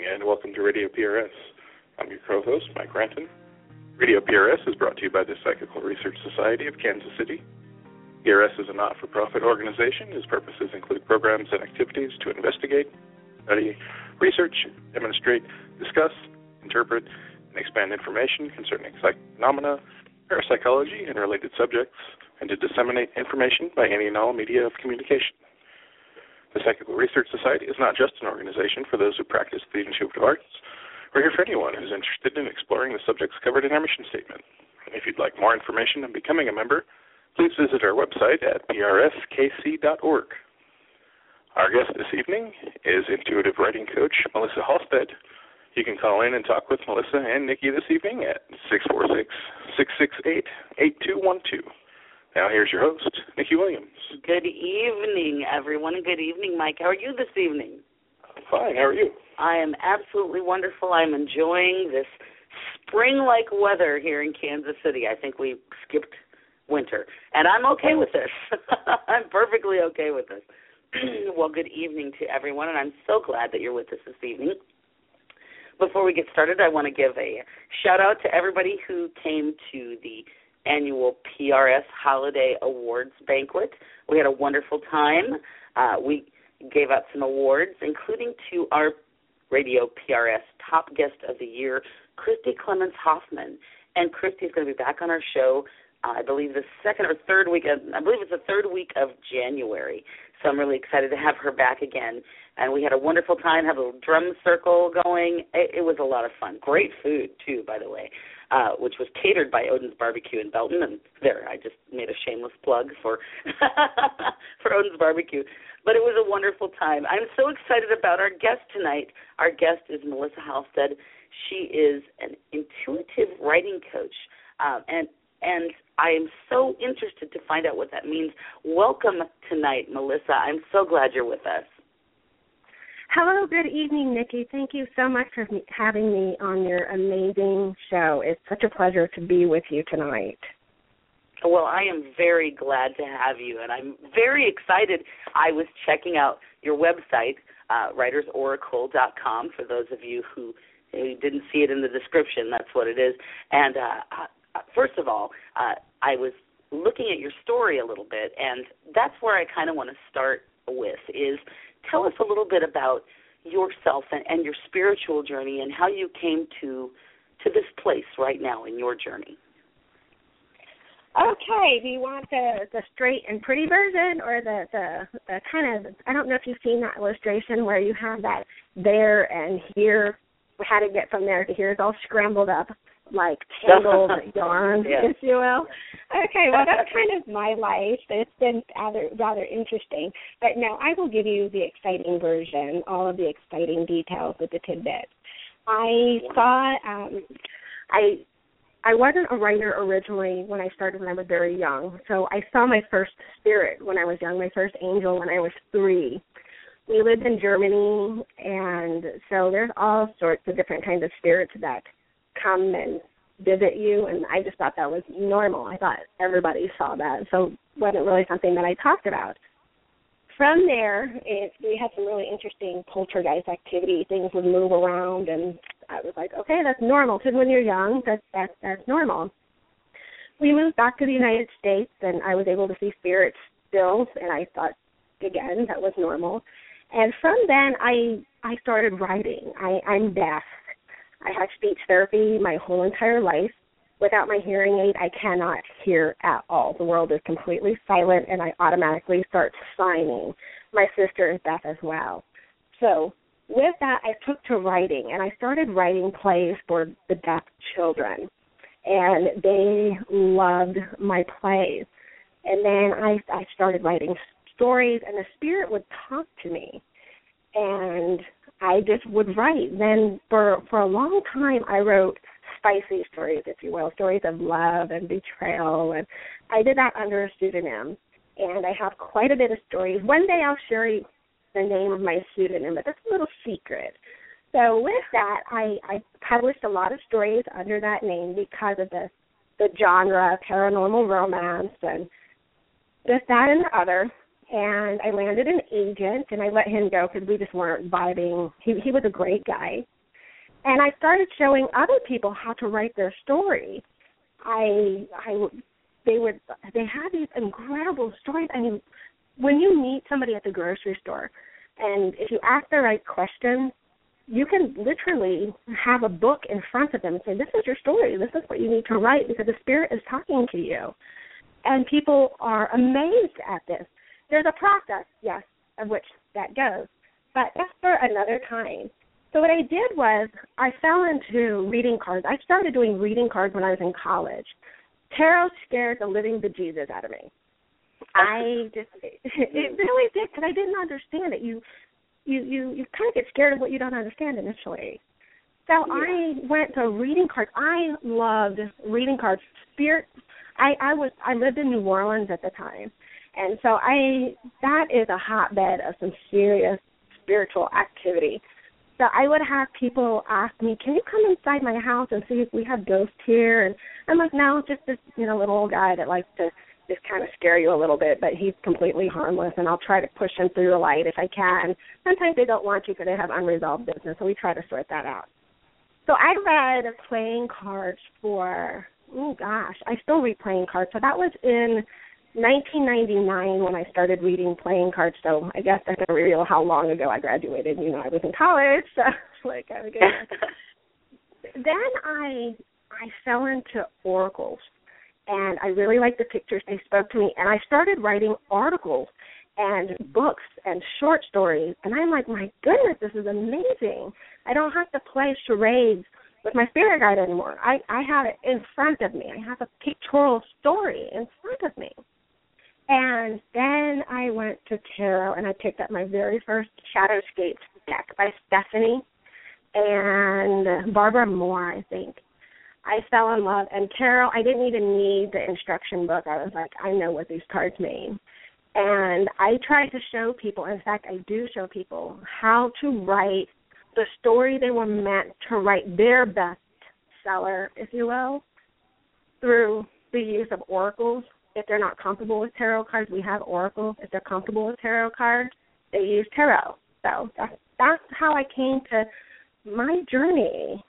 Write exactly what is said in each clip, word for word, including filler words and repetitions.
and welcome to Radio P R S. I'm your co-host, Mike Ranton. Radio P R S is brought to you by the Psychical Research Society of Kansas City. P R S is a not-for-profit organization whose purposes include programs and activities to investigate, study, research, demonstrate, discuss, interpret, and expand information concerning psychic phenomena, parapsychology, and related subjects, and to disseminate information by any and all media of communication. The Psychical Research Society is not just an organization for those who practice the intuitive arts. We're here for anyone who's interested in exploring the subjects covered in our mission statement. And if you'd like more information on becoming a member, please visit our website at p r s k c dot org. Our guest this evening is intuitive writing coach Melissa Halstead. You can call in and talk with Melissa and Nikki this evening at six four six, six six eight, eight two one two. Now here's your host, Nikki Williams. Good evening, everyone, and good evening, Mike. How are you this evening? I'm fine. How are you? I am absolutely wonderful. I'm enjoying this spring-like weather here in Kansas City. I think we skipped winter, and I'm okay with this. I'm perfectly okay with this. Well, good evening to everyone, and I'm so glad that you're with us this evening. Before we get started, I want to give a shout-out to everybody who came to the annual P R S Holiday Awards Banquet. We had a wonderful time. Uh, we gave out some awards, including to our Radio P R S Top Guest of the Year, Christy Clemens Hoffman. And Christy's going to be back on our show, uh, I believe the second or third week, of, I believe it's the third week of January. So I'm really excited to have her back again. And we had a wonderful time, had a little drum circle going. It, it was a lot of fun. Great food, too, by the way. Uh, which was catered by Odin's Barbecue in Belton. And there, I just made a shameless plug for for Odin's Barbecue. But it was a wonderful time. I'm so excited about our guest tonight. Our guest is Melissa Halstead. She is an intuitive writing coach. Um, and and I am so interested to find out what that means. Welcome tonight, Melissa. I'm so glad you're with us. Hello, good evening, Nikki. Thank you so much for having me on your amazing show. It's such a pleasure to be with you tonight. Well, I am very glad to have you, and I'm very excited. I was checking out your website, uh, writers oracle dot com, for those of you who, who didn't see it in the description. That's what it is. And uh, uh, first of all, uh, I was looking at your story a little bit, and that's where I kind of want to start with is tell us a little bit about yourself and, and your spiritual journey and how you came to to this place right now in your journey. Okay, do you want the, the straight and pretty version or the, the, the kind of, I don't know if you've seen that illustration where you have that there and here, how to get from there to here is all scrambled up, like tangled yarn, yeah. if you will. Okay, well, that's kind of my life. It's been rather, rather interesting. But now I will give you the exciting version, all of the exciting details with the tidbits. I saw, um, I I wasn't a writer originally when I started when I was very young. So I saw my first spirit when I was young, my first angel when I was three. We lived in Germany, and so there's all sorts of different kinds of spirits that come and visit you, and I just thought that was normal. I thought everybody saw that, so it wasn't really something that I talked about. From there, it, we had some really interesting poltergeist activity. Things would move around, and I was like, okay, that's normal, because when you're young, that's, that's, that's normal. We moved back to the United States, and I was able to see spirits still, and I thought, again, that was normal. And from then, I I started writing. I, I'm deaf. I had speech therapy my whole entire life. Without my hearing aid, I cannot hear at all. The world is completely silent, and I automatically start signing. My sister is deaf as well. So with that, I took to writing, and I started writing plays for the deaf children, and they loved my plays. And then I, I started writing stories, and the spirit would talk to me, and I just would write. Then for, for a long time, I wrote spicy stories, if you will, stories of love and betrayal, and I did that under a pseudonym, and I have quite a bit of stories. One day I'll share you the name of my pseudonym, but that's a little secret. So with that, I, I published a lot of stories under that name because of the, the genre, paranormal romance, and this, that, and the other. And I landed an agent, and I let him go because we just weren't vibing. He, he was a great guy. And I started showing other people how to write their story. I, I, they would, they had these incredible stories. I mean, when you meet somebody at the grocery store, and if you ask the right questions, you can literally have a book in front of them and say, this is your story. This is what you need to write because the Spirit is talking to you. And people are amazed at this. There's a process, yes, of which that goes, but that's for another time. So what I did was I fell into reading cards. I started doing reading cards when I was in college. Tarot scared the living bejesus out of me. I just, it really did, because I didn't understand it. You You, you, you kind of get scared of what you don't understand initially. So yeah. I went to reading cards. I loved reading cards. Spirit. I, I was I lived in New Orleans at the time, and so I that is a hotbed of some serious spiritual activity. So I would have people ask me, "Can you come inside my house and see if we have ghosts here?" And I'm like, "No, just this you know little old guy that likes to just kind of scare you a little bit, but he's completely harmless, and I'll try to push him through the light if I can." Sometimes they don't want to because they have unresolved business, so we try to sort that out. So I read playing cards for, oh gosh, I still read playing cards. So that was in nineteen ninety-nine when I started reading playing cards, so I guess I can reveal how long ago I graduated. You know, I was in college, so like I was getting Then I I fell into oracles. And I really liked the pictures. They spoke to me. And I started writing articles and books and short stories. And I'm like, my goodness, this is amazing. I don't have to play charades with my spirit guide anymore. I, I have it in front of me. I have a pictorial story in front of me. And then I went to tarot, and I picked up my very first Shadowscapes deck by Stephanie and Barbara Moore, I think. I fell in love, and tarot, I didn't even need the instruction book. I was like, I know what these cards mean. And I try to show people, in fact, I do show people how to write the story they were meant to write, their best seller, if you will, through the use of oracles. If they're not comfortable with tarot cards, we have oracles. If they're comfortable with tarot cards, they use tarot. So that's, that's how I came to my journey.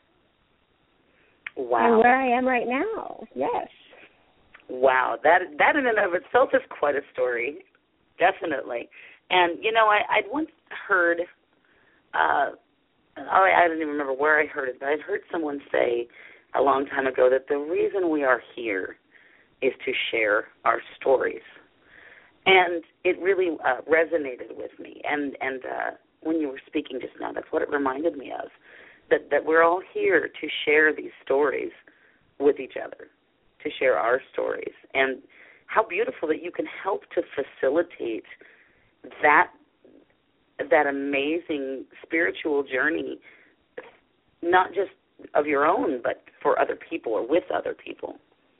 Wow. And where I am right now, yes. Wow, that that in and of itself is quite a story, definitely. And, you know, I, I'd once heard, uh, oh, I don't even remember where I heard it, but I'd heard someone say a long time ago that the reason we are here is to share our stories. And it really uh, resonated with me. And, and uh, when you were speaking just now, that's what it reminded me of. That, that we're all here to share these stories with each other, to share our stories. And how beautiful that you can help to facilitate that that amazing spiritual journey, not just of your own, but for other people or with other people.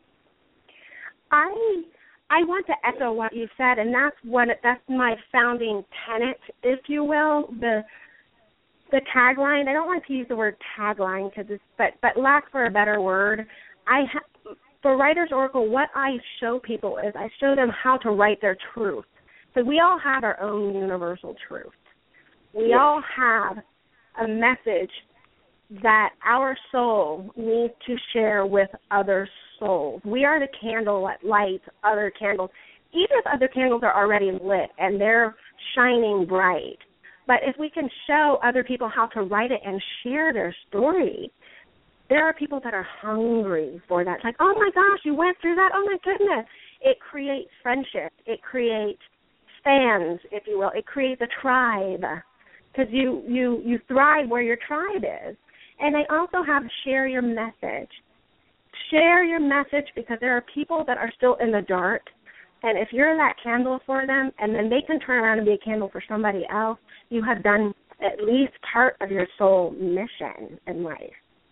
I I want to echo what you said, and that's what that's my founding tenet, if you will, the The tagline, I don't like to use the word tagline, cause it's, but, but lack for a better word, I ha- for Writer's Oracle, what I show people is I show them how to write their truth. So we all have our own universal truth. We yes. all have a message that our soul needs to share with other souls. We are the candle that lights other candles, even if other candles are already lit and they're shining bright. But if we can show other people how to write it and share their story, there are people that are hungry for that. It's like, oh, my gosh, you went through that? Oh, my goodness. It creates friendship. It creates fans, if you will. It creates a tribe because you, you, you thrive where your tribe is. And they also have share your message. Share your message because there are people that are still in the dark. And if you're that candle for them, and then they can turn around and be a candle for somebody else, you have done at least part of your soul mission in life.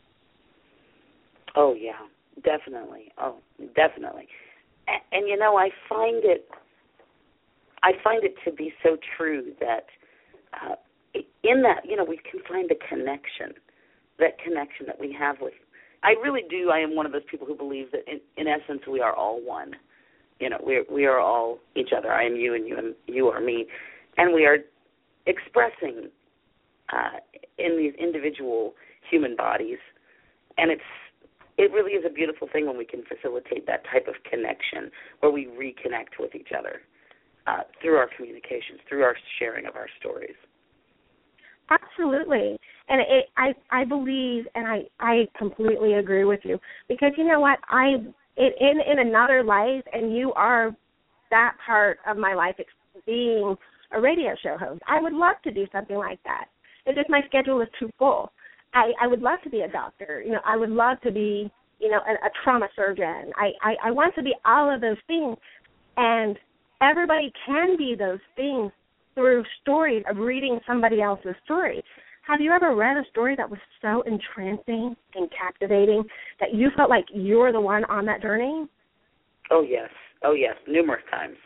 Oh, yeah, definitely. Oh, definitely. And, and, you know, I find it, I find it to be so true that uh, in that, you know, we can find the connection, that connection that we have with, I really do, I am one of those people who believes that in, in essence we are all one. You know, we we are all each other. I am you and you and you are me. And we are expressing uh, in these individual human bodies. And it's it really is a beautiful thing when we can facilitate that type of connection where we reconnect with each other uh, through our communications, through our sharing of our stories. Absolutely. And it, I I believe, and I, I completely agree with you, because you know what, I it, in, in another life, and you are that part of my life, being a radio show host, I would love to do something like that. It's just my schedule is too full. I, I would love to be a doctor. You know, I would love to be, you know, a, a trauma surgeon. I, I, I want to be all of those things. And everybody can be those things through stories of reading somebody else's story. Have you ever read a story that was so entrancing and captivating that you felt like you were the one on that journey? Oh, yes. Oh, yes. Numerous times.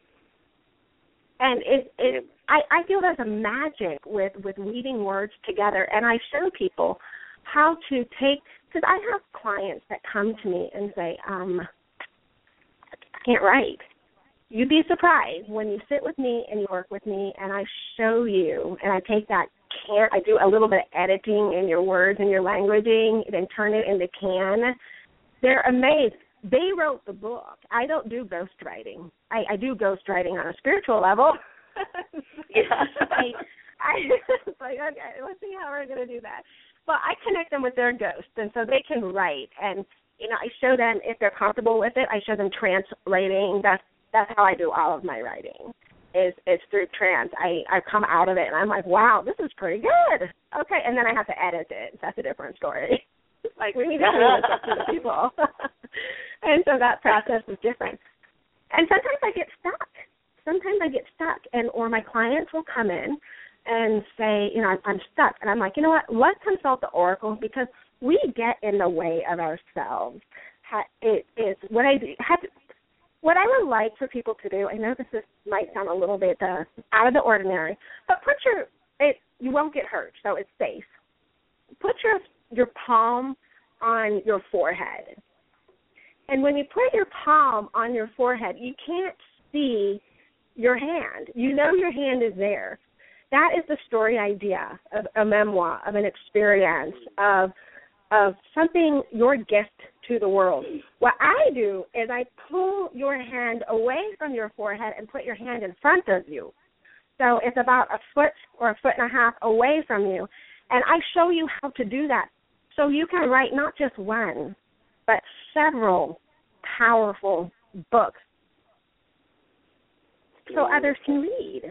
And it, it I, I feel there's a magic with, with weaving words together, and I show people how to take, because I have clients that come to me and say, um, I can't write. You'd be surprised when you sit with me and you work with me and I show you, and I take that can, I do a little bit of editing in your words and your languaging, then turn it into can. They're amazed. They wrote the book. I don't do ghostwriting. I, I do ghostwriting on a spiritual level. Yeah. I, I, it's like, okay, let's see how we're going to do that. But I connect them with their ghosts, and so they can write. And, you know, I show them, if they're comfortable with it, I show them trance writing. That's that's how I do all of my writing, is is through trance. I, I come out of it, and I'm like, wow, this is pretty good. Okay, and then I have to edit it. That's a different story. Like, we need to do this up to the people. And so that process is different. And sometimes I get stuck. Sometimes I get stuck, and or my clients will come in and say, you know, I'm, I'm stuck. And I'm like, you know what, let's consult the oracle, because we get in the way of ourselves. It is what I have. What I would like for people to do, I know this is, might sound a little bit uh, out of the ordinary, but put your, it, you won't get hurt, so it's safe. Put your your palm on your forehead. And when you put your palm on your forehead, you can't see your hand. You know your hand is there. That is the story idea of a memoir, of an experience, of of something, your gift to the world. What I do is I pull your hand away from your forehead and put your hand in front of you. So it's about a foot or a foot and a half away from you. And I show you how to do that. So you can write not just one, but several powerful books so others can read.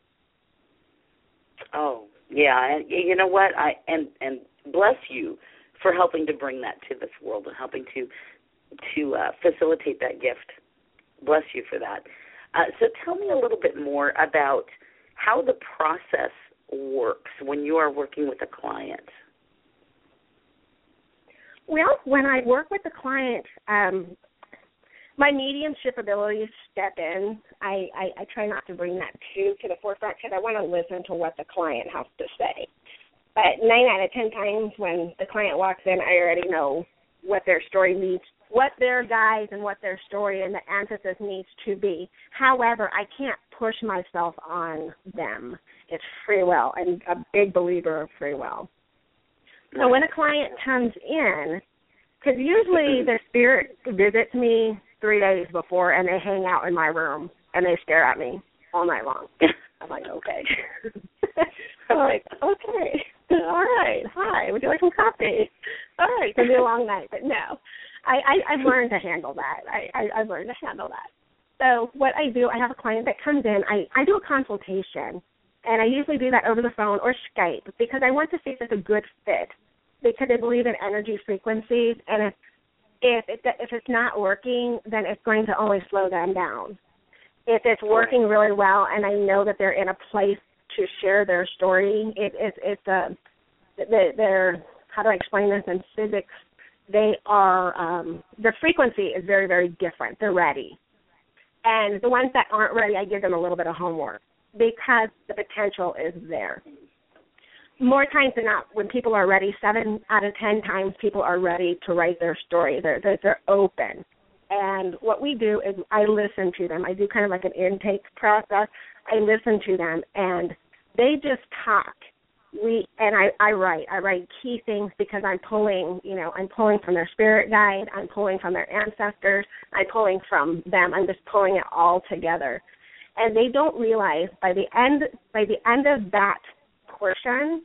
Oh, yeah. And you know what? I and, and bless you for helping to bring that to this world and helping to to uh, facilitate that gift. Bless you for that. Uh, so tell me a little bit more about how the process works when you are working with a client. Well, when I work with a client, um, my mediumship abilities step in. I, I, I try not to bring that too to the forefront because I want to listen to what the client has to say. But nine out of ten times when the client walks in, I already know what their story needs, what their guide and what their story and the emphasis needs to be. However, I can't push myself on them. It's free will. I'm a big believer of free will. So when a client comes in, because usually the spirit visits me three days before and they hang out in my room and they stare at me all night long. I'm like, okay. I'm like, okay. All right. Hi. Would you like some coffee? All right. It's going to be a long night. But no, I, I, I've learned to handle that. I, I, I've learned to handle that. So what I do, I have a client that comes in. I, I do a consultation, and I usually do that over the phone or Skype because I want to see if it's a good fit because I believe in energy frequencies. And if, if, it, if it's not working, then it's going to only slow them down. If it's working really well and I know that they're in a place to share their story, it, it, it's a, they're, how do I explain this in physics? They are, um, their frequency is very, very different. They're ready. And the ones that aren't ready, I give them a little bit of homework because the potential is there. More times than not, when people are ready, seven out of ten times people are ready to write their story. They're, they're, they're open. And what we do is I listen to them. I do kind of like an intake process. I listen to them, and they just talk. we and I, I write. I write key things because I'm pulling, you know, I'm pulling from their spirit guide. I'm pulling from their ancestors. I'm pulling from them. I'm just pulling it all together. And they don't realize by the end by the end of that portion,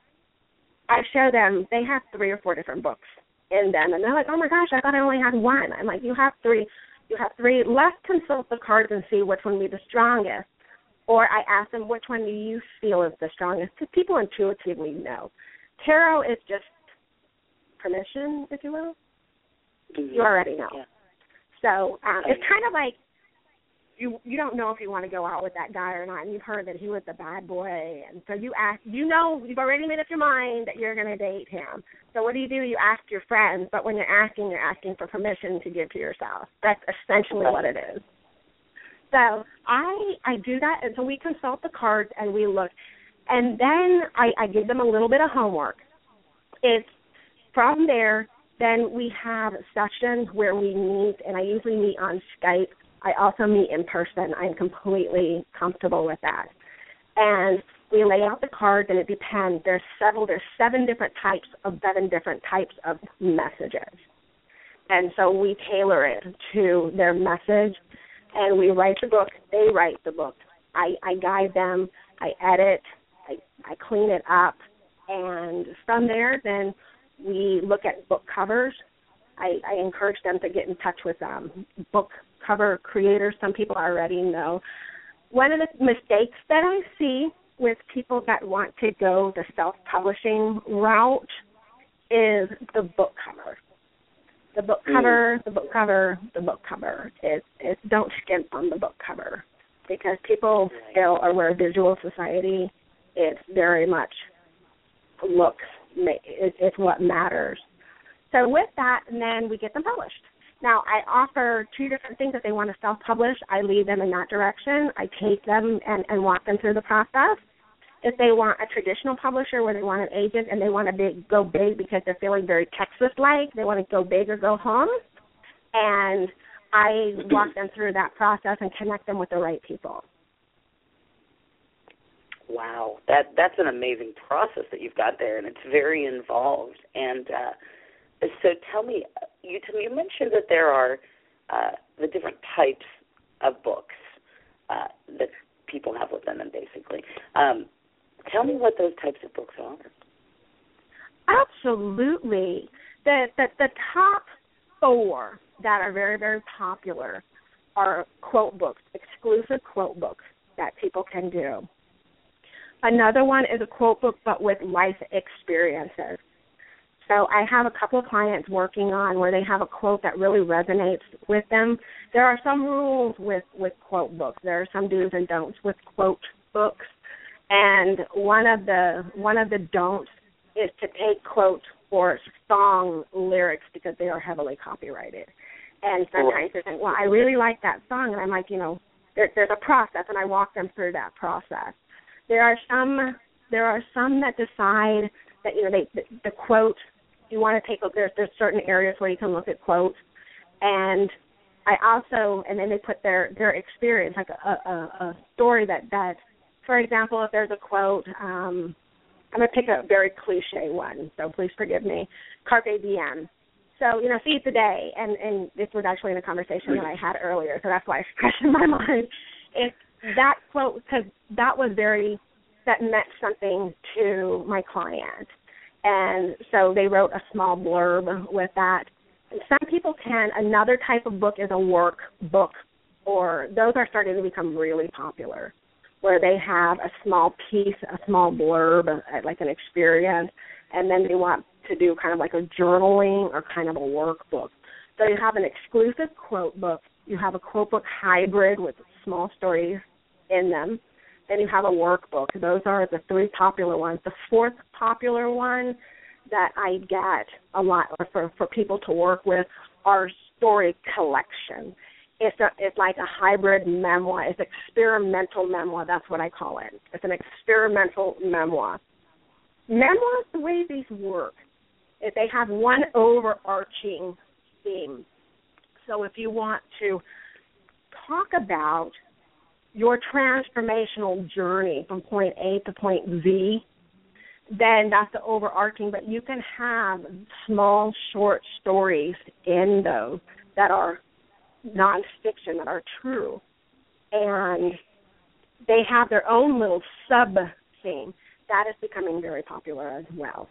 I show them they have three or four different books in them, and they're like, "Oh my gosh, I thought I only had one." I'm like, "You have three. You have three. Let's consult the cards and see which one would be the strongest." Or I ask them, which one do you feel is the strongest? Because people intuitively know. Tarot is just permission, if you will. Mm-hmm. You already know. Yeah. So um, it's kind of like you you don't know if you want to go out with that guy or not, and you've heard that he was the bad boy. And so you ask, you know, you've already made up your mind that you're going to date him. So what do you do? You ask your friends, but when you're asking, you're asking for permission to give to yourself. That's essentially what it is. So I I do that, and so we consult the cards and we look. And then I, I give them a little bit of homework. It's from there, then we have sessions where we meet, and I usually meet on Skype. I also meet in person. I'm completely comfortable with that. And we lay out the cards, and it depends. There's several, there's seven different types of seven different types of messages. And so we tailor it to their message. And we write the book, they write the book. I, I guide them, I edit, I, I clean it up, and from there, then we look at book covers. I, I encourage them to get in touch with um, book cover creators. Some people already know. One of the mistakes that I see with people that want to go the self-publishing route is the book cover. The book cover, the book cover, the book cover. It, it, don't skimp on the book cover because people still are we're a visual society. It's very much looks. It, it's what matters. So with that, and then we get them published. Now, I offer two different things. If they want to self-publish, I lead them in that direction. I take them and, and walk them through the process. If they want a traditional publisher where they want an agent and they want to big, go big because they're feeling very Texas-like, they want to go big or go home, and I walk them through that process and connect them with the right people. Wow, that that's an amazing process that you've got there, and it's very involved. And uh, so tell me, you, you mentioned that there are uh, the different types of books uh, that people have within them, basically. Um, Tell me what those types of books are. Absolutely. The, the the top four that are very, very popular are quote books, exclusive quote books that people can do. Another one is a quote book but with life experiences. So I have a couple of clients working on where they have a quote that really resonates with them. There are some rules with, with quote books. There are some do's and don'ts with quote books. And one of the one of the don'ts is to take quotes or song lyrics because they are heavily copyrighted. And sometimes they think, well, I really like that song. And I'm like, you know, there, there's a process, and I walk them through that process. There are some there are some that decide that, you know, they the, the quote, you want to take, there's, there's certain areas where you can look at quotes. And I also, and then they put their, their experience, like a, a, a story that, that, for example, if there's a quote, um, I'm going to pick a very cliche one, so please forgive me, Carpe diem. So, you know, seize the day, and, and this was actually in a conversation that I had earlier, so that's why it's fresh in my mind. If that quote, because that was very, that meant something to my client. And so they wrote a small blurb with that. And some people can, another type of book is a workbook, or those are starting to become really popular, where they have a small piece, a small blurb, like an experience, and then they want to do kind of like a journaling or kind of a workbook. So you have an exclusive quote book. You have a quote book hybrid with small stories in them. Then you have a workbook. Those are the three popular ones. The fourth popular one that I get a lot for, for people to work with are story collection. It's a, it's like a hybrid memoir. It's experimental memoir. That's what I call it. It's an experimental memoir. Memoirs, the way these work, is they have one overarching theme. So if you want to talk about your transformational journey from point A to point Z, then that's the overarching. But you can have small, short stories in those that are nonfiction, that are true. And they have their own little sub-theme. That is becoming very popular as well.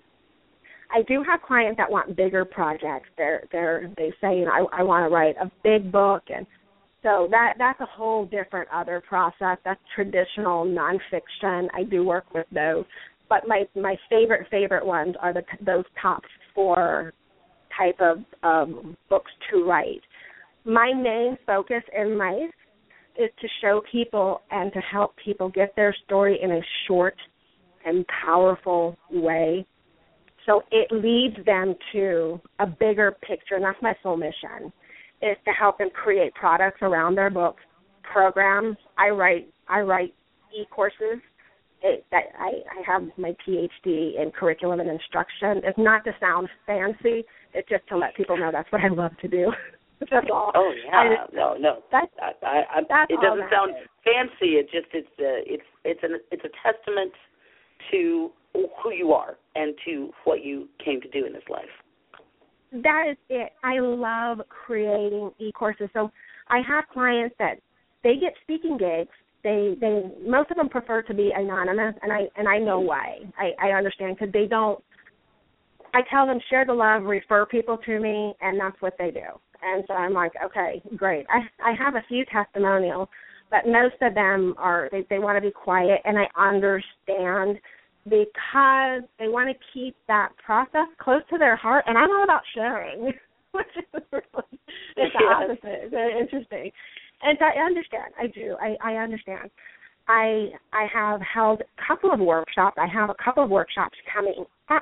I do have clients that want bigger projects. They're, they're, they say, you know, I, I want to write a big book. And so that that's a whole different other process. That's traditional nonfiction. I do work with those. But my, my favorite, favorite ones are the those top four type of um, books to write. My main focus in life is to show people and to help people get their story in a short and powerful way. So it leads them to a bigger picture, and that's my sole mission, is to help them create products around their books, programs. I write I write e-courses. It, that I, I have my P H D in curriculum and instruction. It's not to sound fancy. It's just to let people know that's what I love to do. That's all. Oh yeah, just, no, no. That's, I, I, I, that's it doesn't sound is. fancy. It just it's uh, it's it's an it's a testament to who you are and to what you came to do in this life. That is it. I love creating e-courses. So I have clients that they get speaking gigs. They they most of them prefer to be anonymous, and I and I know why. I, I understand because they don't. I tell them share the love, refer people to me, and that's what they do. And so I'm like, okay, great. I I have a few testimonials, but most of them are, they, they want to be quiet, and I understand because they want to keep that process close to their heart, and I'm all about sharing, which is really, it's the opposite. It's very interesting. And so I understand. I do. I, I understand. I I have held a couple of workshops. I have a couple of workshops coming up,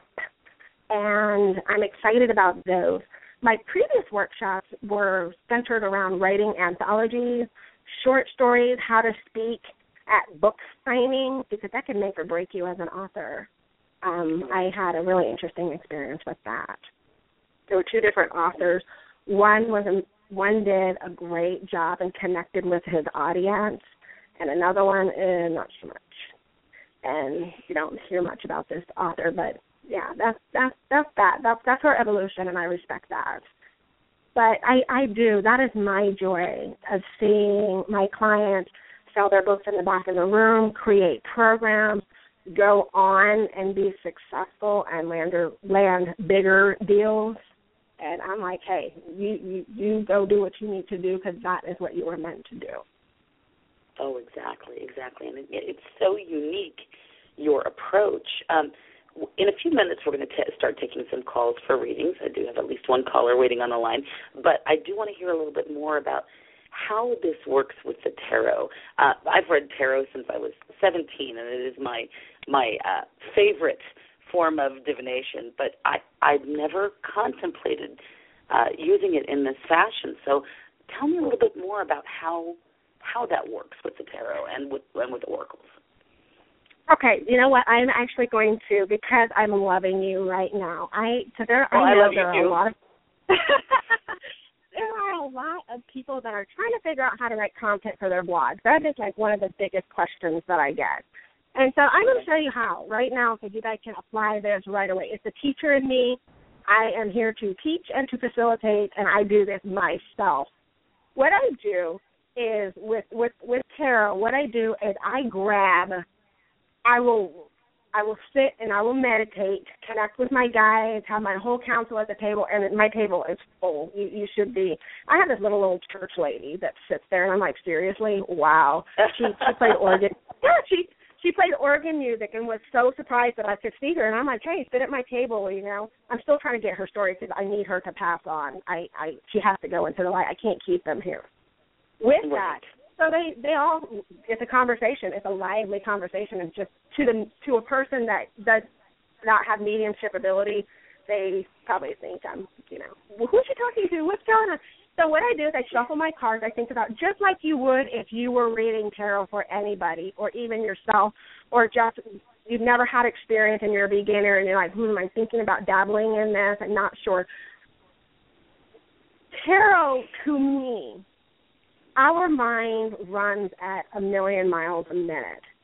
and I'm excited about those. My previous workshops were centered around writing anthologies, short stories, how to speak at book signings, because that can make or break you as an author. Um, I had a really interesting experience with that. There were two different authors. One was a, one did a great job and connected with his audience, and another one, eh, not so much. And you don't hear much about this author, but yeah, that's that's that's that. That's that's her evolution, and I respect that. But I, I do. That is my joy of seeing my clients sell their books in the back of the room, create programs, go on and be successful and land land bigger deals. And I'm like, hey, you, you, you go do what you need to do because that is what you were meant to do. Oh, exactly, exactly. And it, it's so unique, your approach. Um, in a few minutes, we're going to t- start taking some calls for readings. I do have at least one caller waiting on the line. But I do want to hear a little bit more about how this works with the tarot. Uh, I've read tarot since I was seventeen, and it is my my uh, favorite form of divination. But I, I've never contemplated uh, using it in this fashion. So tell me a little bit more about how how that works with the tarot and with and with oracles. Okay, you know what? I'm actually going to, because I'm loving you right now. I so there well, I know know I there are too. a lot of there are a lot of people that are trying to figure out how to write content for their blogs. That is like one of the biggest questions that I get. And so I'm going to show you how right now, so you guys can apply this right away. It's the teacher in me. I am here to teach and to facilitate, and I do this myself. What I do is with with with tarot, what I do is I grab. I will I will sit and I will meditate, connect with my guides, have my whole council at the table, and my table is full. You, you should be. I have this little old church lady that sits there, and I'm like, seriously? Wow. She, she played organ. Yeah, she she played organ music and was so surprised that I could see her. And I'm like, hey, sit at my table, you know. I'm still trying to get her story because I need her to pass on. I, I She has to go into the light. I can't keep them here. With that, so they, they all, it's a conversation. It's a lively conversation. It's just to the to a person that does not have mediumship ability, they probably think I'm, you know, well, who's she talking to? What's going on? So what I do is I shuffle my cards. I think about just like you would if you were reading tarot for anybody or even yourself, or just you've never had experience and you're a beginner and you're like, hmm, I'm thinking about dabbling in this. I'm not sure. Tarot, to me, our mind runs at a million miles a minute.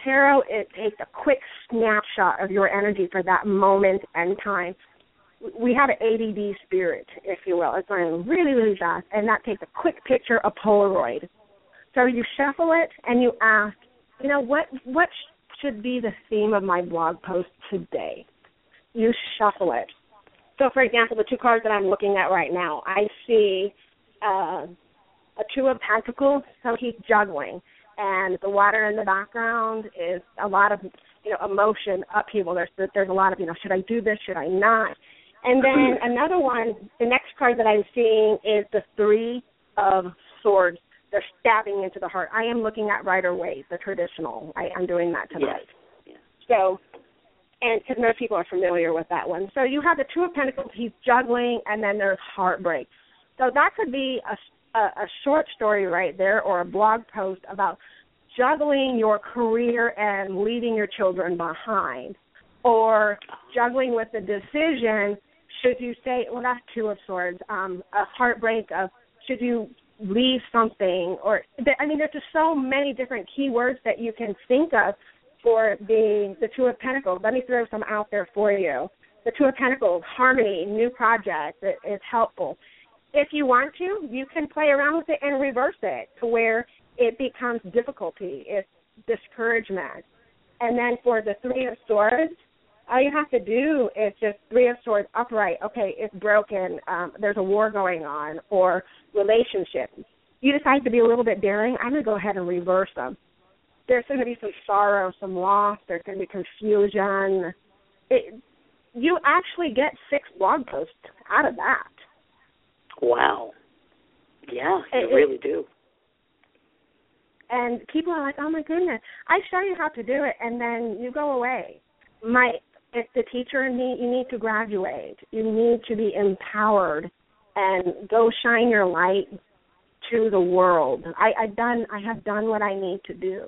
tarot, it takes a quick snapshot of your energy for that moment and time. We have an A D D spirit, if you will. It's going really, really fast, and that takes a quick picture, a Polaroid. So you shuffle it, and you ask, you know, what what should be the theme of my blog post today? You shuffle it. So, for example, the two cards that I'm looking at right now, I see uh, a Two of Pentacles, so he's juggling. And the water in the background is a lot of, you know, emotion, upheaval. There's there's a lot of, you know, should I do this, should I not? And then another one, the next card that I'm seeing is the Three of Swords. They're stabbing into the heart. I am looking at Rider-Waite, the traditional. I, I'm doing that tonight. Yes. So, and because most people are familiar with that one. So you have the Two of Pentacles, he's juggling, and then there's heartbreak. So that could be a, a, a short story right there or a blog post about juggling your career and leaving your children behind, or juggling with the decision, should you say, well, that's Two of Swords, um, a heartbreak of should you leave something, or, I mean, there's just so many different keywords that you can think of for the, the Two of Pentacles. Let me throw some out there for you. The Two of Pentacles, harmony, new project, it, it's helpful. If you want to, you can play around with it and reverse it to where it becomes difficulty, it's discouragement. And then for the Three of Swords, all you have to do is just Three of Swords upright. Okay, it's broken. Um, there's a war going on, or relationship. You decide to be a little bit daring. I'm going to go ahead and reverse them. There's going to be some sorrow, some loss. There's going to be confusion. It, you actually get six blog posts out of that. Wow. Yeah, you it, really do. And people are like, oh, my goodness. I show you how to do it, and then you go away. My, if the teacher in me, you need to graduate. You need to be empowered and go shine your light to the world. I, I've done, I have done what I need to do.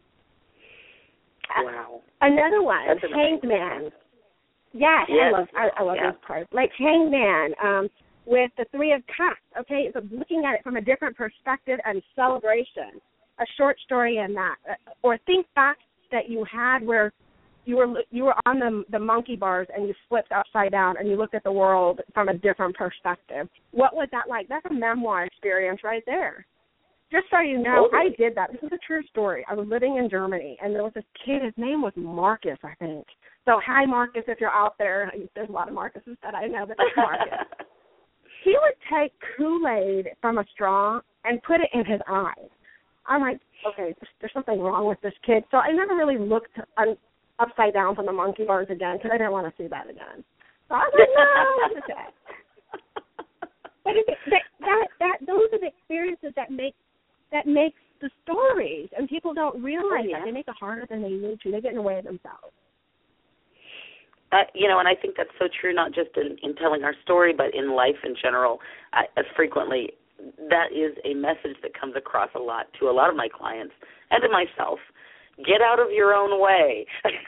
Wow. Another one, Hanged Man. Yes, yes, I love, I, I love yeah. this part. Like Hanged Man um, with the Three of Cups. Okay, so looking at it from a different perspective and celebration. A short story in that, or think back that you had where you were you were on the the monkey bars and you flipped upside down and you looked at the world from a different perspective. What was that like? That's a memoir experience right there. Just so you know, totally. I did that. This is a true story. I was living in Germany, and there was this kid. His name was Marcus, I think. So, hi, Marcus, if you're out there. There's a lot of Marcuses that I know, but that's Marcus. He would take Kool-Aid from a straw and put it in his eyes. I'm like, okay, there's something wrong with this kid. So I never really looked un- upside down from the monkey bars again because I didn't want to see that again. So I was like, no, that's okay. But it, that, that, that, those are the experiences that make that makes the stories, and people don't realize oh, yeah. that. They make it harder than they need to. They get in the way of themselves. Uh, you know, and I think that's so true, not just in, in telling our story, but in life in general. Uh, as frequently, that is a message that comes across a lot to a lot of my clients and to myself. Get out of your own way.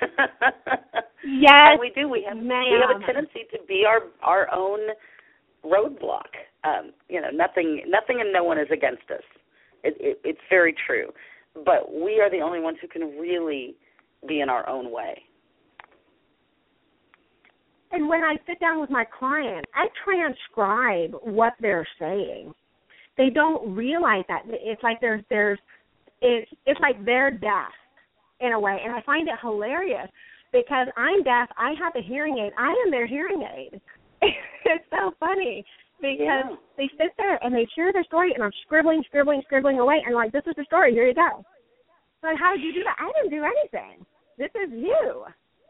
Yes, and we do. We have ma'am. we have a tendency to be our our own roadblock. Um, you know, nothing, nothing, and no one is against us. It, it, it's very true, but we are the only ones who can really be in our own way. And when I sit down with my client, I transcribe what they're saying. They don't realize that. It's like there's, there's, it's, it's like they're deaf in a way, and I find it hilarious because I'm deaf. I have a hearing aid. I am their hearing aid. It's so funny because yeah. they sit there and they share their story, and I'm scribbling, scribbling, scribbling away, and like, this is the story. Here you go. But how did you do that? I didn't do anything. This is you.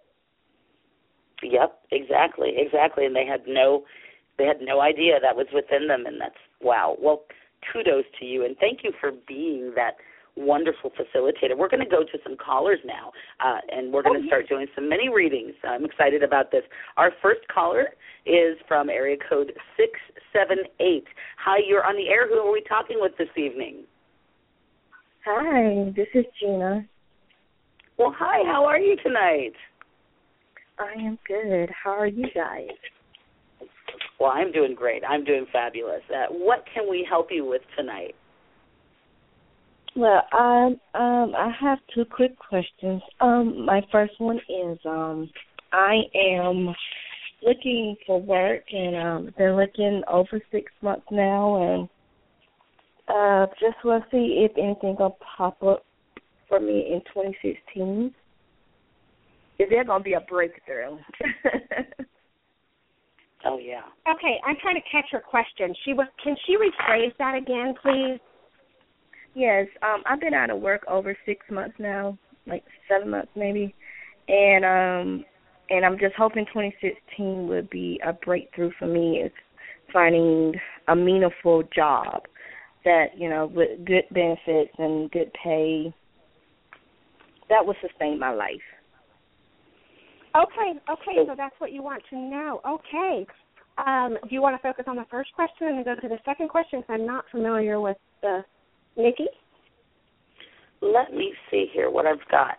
Yep, exactly, exactly. And they had no, they had no idea that was within them, and that's wow. Well, kudos to you, and thank you for being that wonderful facilitator. We're going to go to some callers now, uh, and we're going to oh, start yes. doing some mini readings. I'm excited about this. Our first caller is from area code six seven eight. Hi, you're on the air. Who are we talking with this evening? Hi, this is Gina. Well, hi. How are you tonight? I am good. How are you guys? Well, I'm doing great. I'm doing fabulous. Uh, what can we help you with tonight? Well, um, um, I have two quick questions. Um, my first one is, um, I am looking for work, and um, been looking over six months now, and uh, just want to see if anything will pop up for me in twenty sixteen. Is there going to be a breakthrough? Oh, yeah. Okay, I'm trying to catch her question. She was. Can she rephrase that again, please? Yes, um, I've been out of work over six months now, like seven months maybe, and um, and I'm just hoping twenty sixteen would be a breakthrough for me. Is finding a meaningful job that, you know, with good benefits and good pay that would sustain my life. Okay, okay, so that's what you want to know. Okay. Um, do you want to focus on the first question and then go to the second question? Because I'm not familiar with the Nikki. Let me see here what I've got.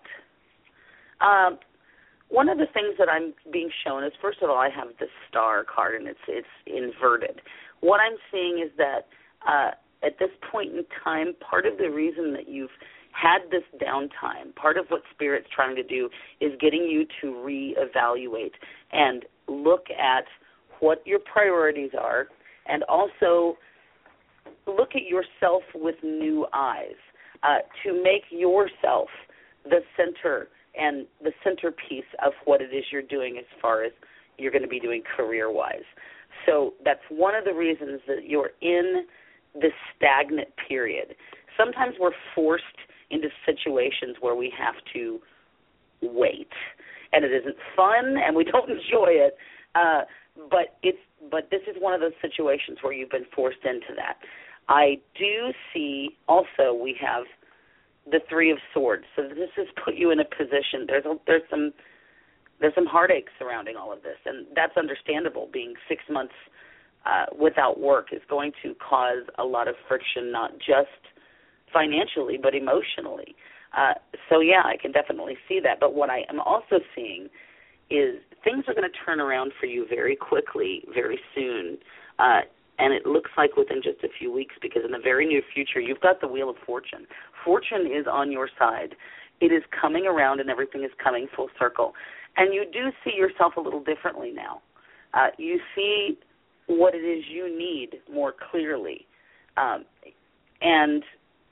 Um, one of the things that I'm being shown is, first of all, I have the star card, and it's it's inverted. What I'm seeing is that uh, at this point in time, part of the reason that you've had this downtime, part of what Spirit's trying to do is getting you to reevaluate and look at what your priorities are, and also look at yourself with new eyes, uh, to make yourself the center and the centerpiece of what it is you're doing as far as you're going to be doing career-wise. So that's one of the reasons that you're in this stagnant period. Sometimes we're forced into situations where we have to wait, and it isn't fun, and we don't enjoy it. Uh, but it's but this is one of those situations where you've been forced into that. I do see also we have the Three of Swords, so this has put you in a position. There's a, there's some there's some heartache surrounding all of this, and that's understandable. Being six months uh, without work is going to cause a lot of friction, not just financially, but emotionally. Uh, so, yeah, I can definitely see that. But what I am also seeing is things are going to turn around for you very quickly, very soon. Uh, and it looks like within just a few weeks, because in the very near future, you've got the Wheel of Fortune. Fortune is on your side. It is coming around, and everything is coming full circle. And you do see yourself a little differently now. Uh, you see what it is you need more clearly. Um, and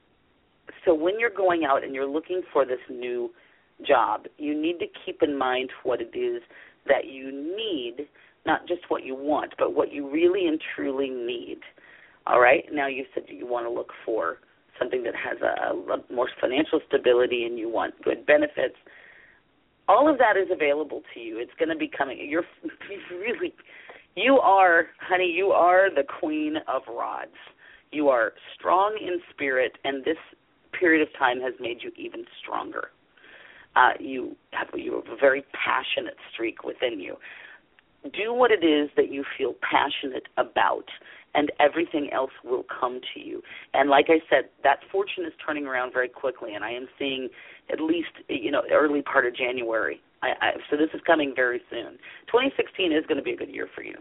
So when you're going out and you're looking for this new job, you need to keep in mind what it is that you need, not just what you want, but what you really and truly need. All right? Now you said you want to look for something that has a, a more financial stability and you want good benefits. All of that is available to you. It's going to be coming. You're really, you are, honey, you are the queen of rods. You are strong in spirit, and this period of time has made you even stronger. Uh, you have you have a very passionate streak within you. Do what it is that you feel passionate about, and everything else will come to you. And like I said, that fortune is turning around very quickly, and I am seeing at least, you know, early part of January. I, I, so this is coming very soon. twenty sixteen is going to be a good year for you.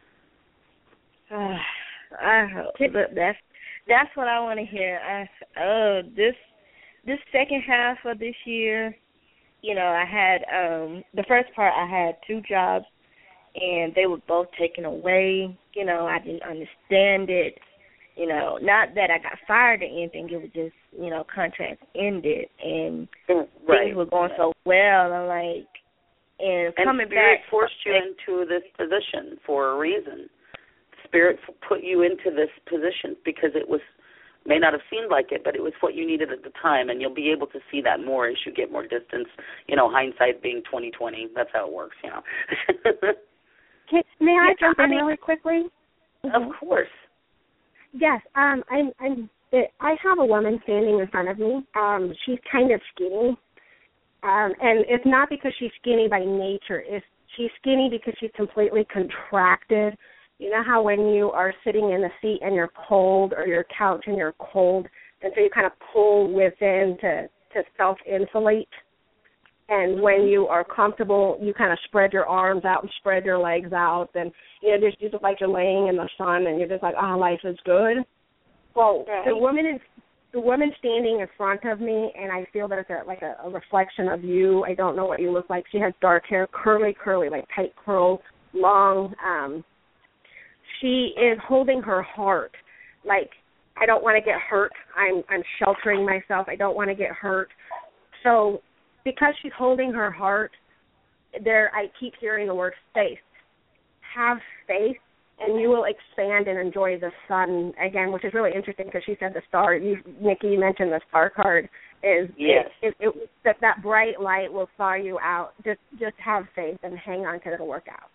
Uh, I hope, but that's that's what I want to hear. I, oh, this this second half of this year, you know, I had um, the first part. I had two jobs, and they were both taken away. You know, I didn't understand it. You know, not that I got fired or anything. It was just, you know, contracts ended, and right. things were going so well. I'm like, and, and coming Spirit back, forced you into this position for a reason. Spirit put you into this position because it was, may not have seemed like it, but it was what you needed at the time, and you'll be able to see that more as you get more distance. You know, hindsight being twenty twenty. That's how it works. You know. Can, may I yeah, jump in I mean, really quickly? Of course. Yes, um, I'm. I'm. I have a woman standing in front of me. Um, she's kind of skinny, um, and it's not because she's skinny by nature. It's she's skinny because she's completely contracted. You know how when you are sitting in the seat and you're cold, or your couch and you're cold, and so you kind of pull within to to self-insulate. And when you are comfortable, you kind of spread your arms out and spread your legs out, and you know, just, just like you're laying in the sun, and you're just like, oh, life is good. Well, right. the woman is the woman standing in front of me, and I feel that it's a, like a, a reflection of you. I don't know what you look like. She has dark hair, curly, curly, like tight curls, long. Um, she is holding her heart. Like, I don't want to get hurt. I'm I'm sheltering myself. I don't want to get hurt. So because she's holding her heart, there I keep hearing the word faith. Have faith, and you will expand and enjoy the sun again, which is really interesting because she said the star. You, Nikki, you mentioned the star card is yes. it, it, it, that that bright light will thaw you out. Just just have faith and hang on because it'll work out.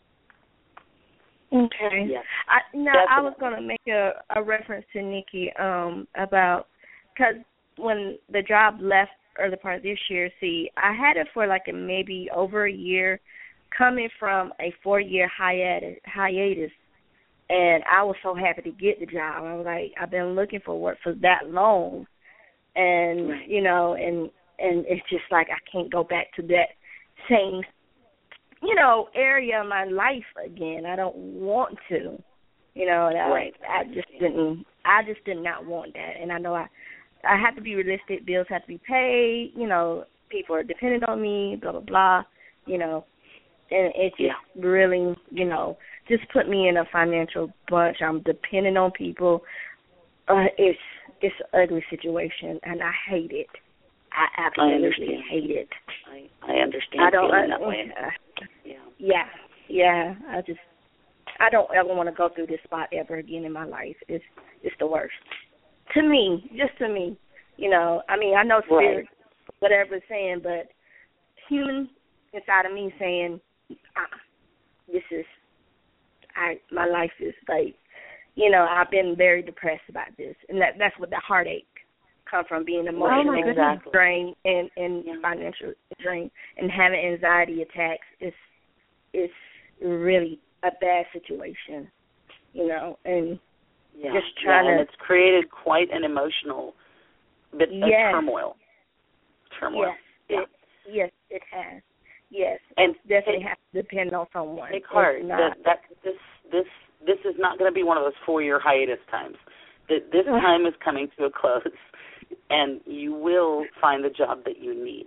Okay. Yes. I, now I was going to make a, a reference to Nikki um, about because when the job left early part of this year, see, I had it for like a maybe over a year, coming from a four-year hiatus, hiatus, and I was so happy to get the job. I was like, I've been looking for work for that long, and right. you know, and and it's just like I can't go back to that same, you know, area of my life again. I don't want to, you know. And right. I, I just didn't. I just did not want that, and I know I, I have to be realistic. Bills have to be paid. You know, people are dependent on me. Blah blah blah. You know. And it just yeah. really, you know, just put me in a financial bunch. I'm dependent on people. Uh, it's it's an ugly situation, and I hate it. I absolutely I hate it. I, I understand I don't, feeling I, that way. Uh, yeah. yeah, yeah. I just, I don't ever want to go through this spot ever again in my life. It's it's the worst. To me, just to me. You know, I mean, I know spirit, right. whatever it's saying, but human inside of me saying, Uh, this is, I my life is like, you know, I've been very depressed about this, and that that's what the heartache come from, being emotional oh exactly. drained and and yeah. financial drain and having anxiety attacks. It's it's really a bad situation, you know, and yeah. just trying yeah, to. And it's created quite an emotional bit of yes. turmoil. Turmoil. Yes, yeah. it, yes, it has. Yes, and definitely it, have to depend on someone. Take heart that, that this this this is not going to be one of those four-year hiatus times. That this time is coming to a close, and you will find the job that you need.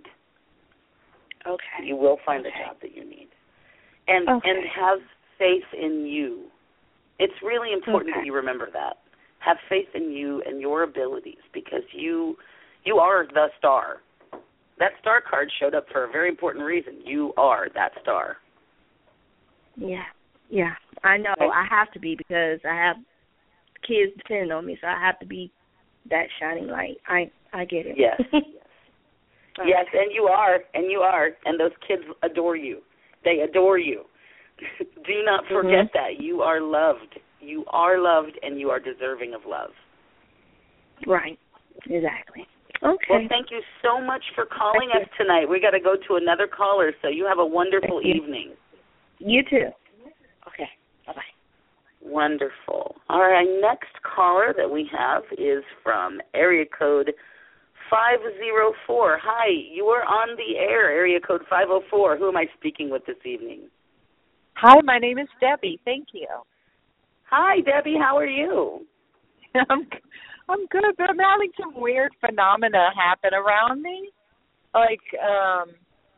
Okay. You will find okay. the job that you need, and okay. and have faith in you. It's really important okay. that you remember that. Have faith in you and your abilities, because you you are the star. That star card showed up for a very important reason. You are that star. Yeah, yeah. I know. Okay. I have to be, because I have kids depending on me, so I have to be that shining light. I I get it. Yes. okay. Yes, and you are, and you are, and those kids adore you. They adore you. Do not forget mm-hmm. that. You are loved. You are loved, and you are deserving of love. Right. Exactly. Okay. Well, thank you so much for calling thank us you. tonight. We got to go to another caller, so you have a wonderful you. evening. You too. Okay. Bye-bye. Wonderful. All right, next caller that we have is from area code five oh four. Hi, you are on the air, area code five oh four. Who am I speaking with this evening? Hi, my name is Debbie. Thank you. Hi, Debbie. How are you? I'm I'm good, but I'm having some weird phenomena happen around me, like um,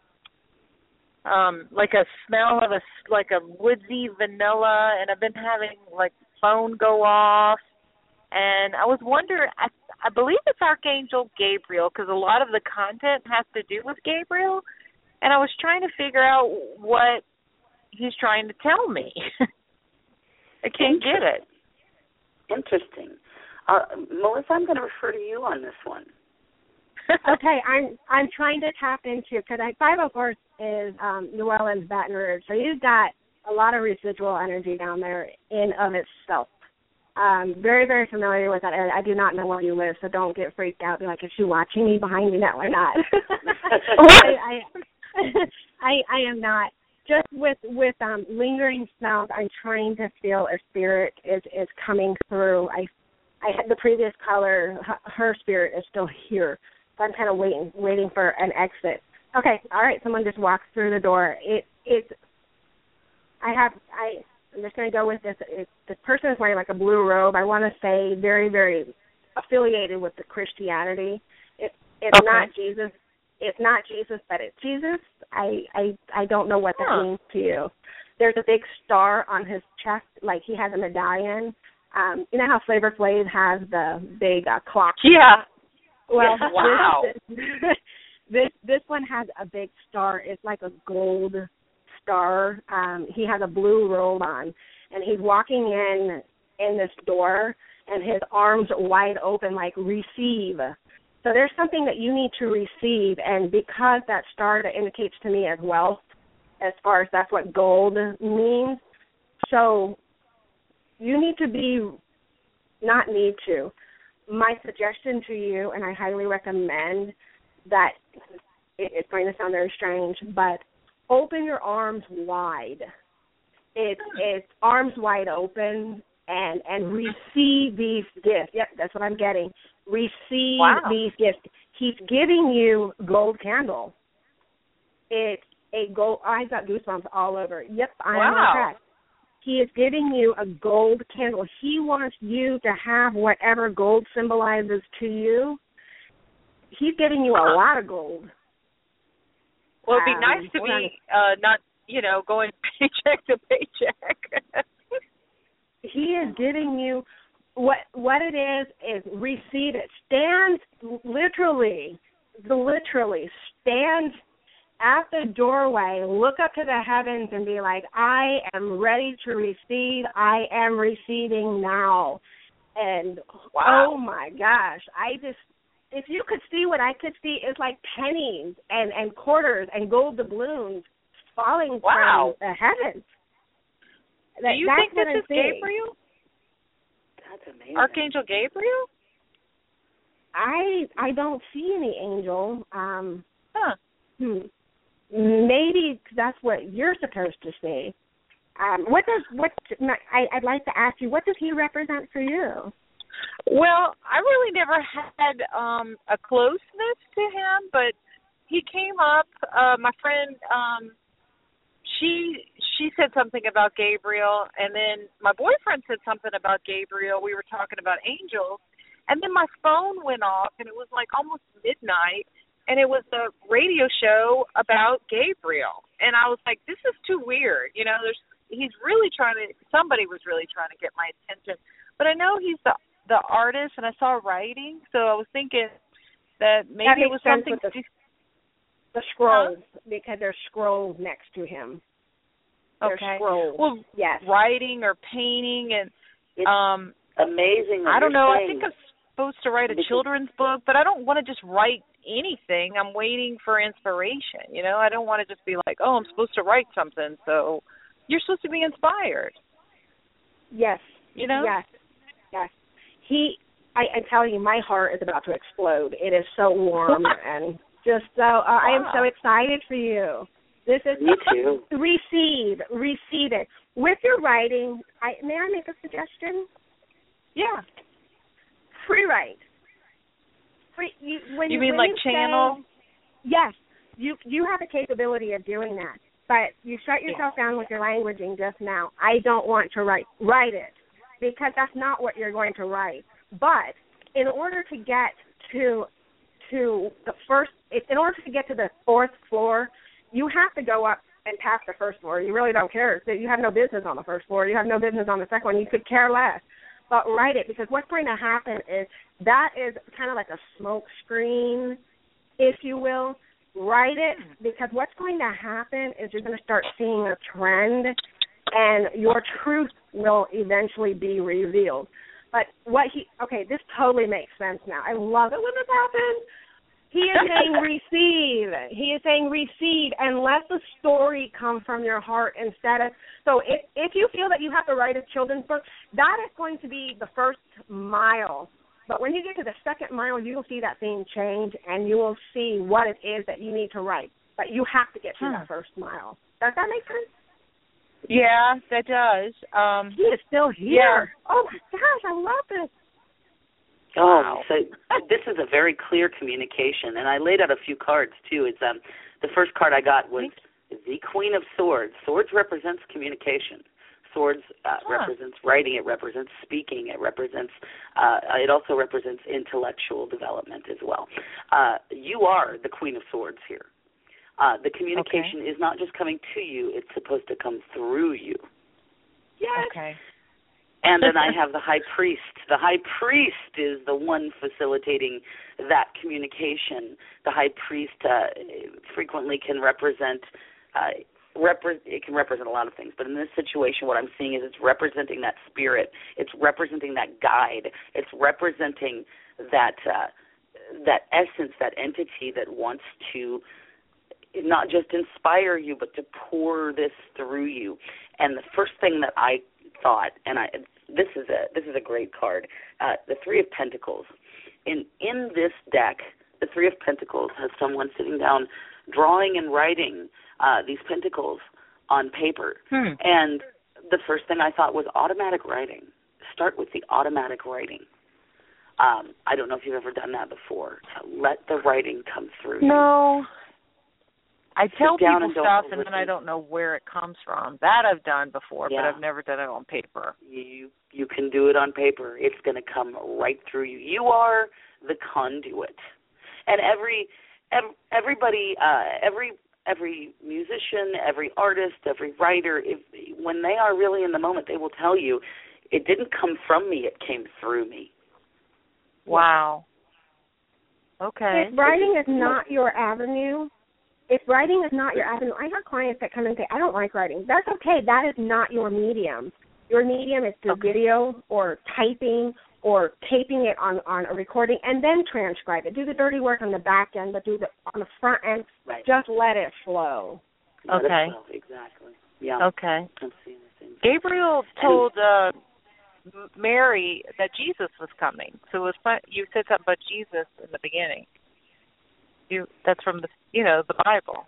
um, like a smell of a like a woodsy vanilla, and I've been having like phone go off, and I was wondering. I, I believe it's Archangel Gabriel, because a lot of the content has to do with Gabriel, and I was trying to figure out what he's trying to tell me. I can't get it. Interesting. Uh, Melissa, I'm going to refer to you on this one. Okay, I'm I'm trying to tap into, because five oh four is um, New Orleans, Baton Rouge, so you've got a lot of residual energy down there in of itself. Um, very, very familiar with that area. I do not know where you live, so don't get freaked out. Be like, is she watching me behind me? No, I'm not. I, I, I, I am not. Just with with um, lingering smells, I'm trying to feel a spirit is, is coming through. I I had the previous caller, her spirit is still here, so I'm kind of waiting waiting for an exit. Okay, all right, someone just walks through the door. It it's I have I I'm just going to go with this. It, this person is wearing like a blue robe. I want to say very, very affiliated with the Christianity. It, it's okay. not Jesus. It's not Jesus, but it's Jesus. I I I don't know what that huh. means to you. There's a big star on his chest, like he has a medallion. Um, you know how Flavor Flav has the big uh, clock? Yeah. Well, yeah. wow. This, this this one has a big star. It's like a gold star. Um, he has a blue robe on, and he's walking in in this door, and his arms are wide open, like receive. So there's something that you need to receive, and because that star that indicates to me as wealth, as far as that's what gold means. So you need to be, not need to. My suggestion to you, and I highly recommend that, it, it's going to sound very strange, but open your arms wide. It's, it's arms wide open and, and receive these gifts. Yep, that's what I'm getting. Receive wow. these gifts. He's giving you gold candle. It's a gold. I've got goosebumps all over. Yep, I'm wow. on track. He is giving you a gold candle. He wants you to have whatever gold symbolizes to you. He's giving you huh. a lot of gold. Well, it'd be um, nice to be uh, not, you know, going paycheck to paycheck. He is giving you what what it is is receive it. Stand literally, literally stand at the doorway, look up to the heavens and be like, I am ready to receive. I am receiving now. And, wow. oh, my gosh, I just, if you could see what I could see, it's like pennies and, and quarters and gold doubloons falling wow. from the heavens. That, Do you think this is Gabriel? That's amazing. Archangel Gabriel? I I don't see any angel. Um, huh. Hmm. Maybe that's what you're supposed to see. Um, what does what I, I'd like to ask you? What does he represent for you? Well, I really never had um, a closeness to him, but he came up. Uh, my friend, um, she she said something about Gabriel, and then my boyfriend said something about Gabriel. We were talking about angels, and then my phone went off, and it was like almost midnight. And it was a radio show about Gabriel. And I was like, this is too weird. You know, there's he's really trying to, somebody was really trying to get my attention. But I know he's the the artist, and I saw writing, so I was thinking that maybe that it was something. The, the scrolls, huh? Because there's scrolls next to him. There's okay. scrolls. Well, yes. writing or painting. and It's um, amazing. I don't know. Saying. I think I'm supposed to write a children's book, but I don't want to just write anything. I'm waiting for inspiration. You know, I don't want to just be like, oh, I'm supposed to write something. So you're supposed to be inspired. Yes. You know? Yes. Yes. He, I, I tell you, my heart is about to explode. It is so warm and just so, uh, wow. I am so excited for you. This is Me too. Receive, receive it. With your writing, I, may I make a suggestion? Yeah. Free write. Free, you, when you, you mean when like you channel? Say, yes, you you have the capability of doing that, but you shut yourself yeah. down with your languaging just now. I don't want to write write it because that's not what you're going to write. But in order to get to to the first, in order to get to the fourth floor, you have to go up and past the first floor. You really don't care. You have no business on the first floor. You have no business on the second one. You could care less. But write it, because what's going to happen is that is kind of like a smoke screen, if you will. Write it, because what's going to happen is you're going to start seeing a trend, and your truth will eventually be revealed. But what he, okay, this totally makes sense now. I love it when this happens. He is saying receive. He is saying receive and let the story come from your heart instead of, so if, if you feel that you have to write a children's book, that is going to be the first mile. But when you get to the second mile, you will see that thing change and you will see what it is that you need to write. But you have to get to hmm. that first mile. Does that make sense? Yeah, that does. Um, he is still here. Yeah. Oh, my gosh, I love this. Oh, wow. So this is a very clear communication, and I laid out a few cards too. It's um, the first card I got was the Queen of Swords. Swords represents communication. Swords uh, huh. represents writing. It represents speaking. It represents. Uh, it also represents intellectual development as well. Uh, you are the Queen of Swords here. Uh, the communication okay. is not just coming to you; it's supposed to come through you. Yes. Okay. And then I have the High Priest. The High Priest is the one facilitating that communication. The High Priest uh, frequently can represent. Uh, repre- it can represent a lot of things, but in this situation, what I'm seeing is it's representing that spirit. It's representing that guide. It's representing that uh, that essence, that entity that wants to not just inspire you, but to pour this through you. And the first thing that I thought, and I this is a this is a great card, uh, the Three of Pentacles. In in this deck, the Three of Pentacles has someone sitting down, drawing and writing uh, these pentacles on paper. Hmm. And the first thing I thought was automatic writing. Start with the automatic writing. Um, I don't know if you've ever done that before. Let the writing come through. No. I tell down people and don't stuff and overthink. then I don't know where it comes from. That I've done before, Yeah. but I've never done it on paper. You you can do it on paper. It's going to come right through you. You are the conduit, and every, every everybody, uh, every every musician, every artist, every writer, if when they are really in the moment, they will tell you, it didn't come from me. It came through me. Wow. Okay. If writing is not your avenue, if writing is not your avenue, I have clients that come and say, I don't like writing. That's okay. That is not your medium. Your medium is through Okay. video or typing or taping it on, on a recording and then transcribe it. Do the dirty work on the back end, but do the on the front end. Right. Just let it flow. Let it Okay. flow. Exactly. Yeah. Okay. I'm seeing the same thing. Gabriel told uh, M- Mary that Jesus was coming. So it was fun. You said something about Jesus in the beginning. You that's from the you know the Bible.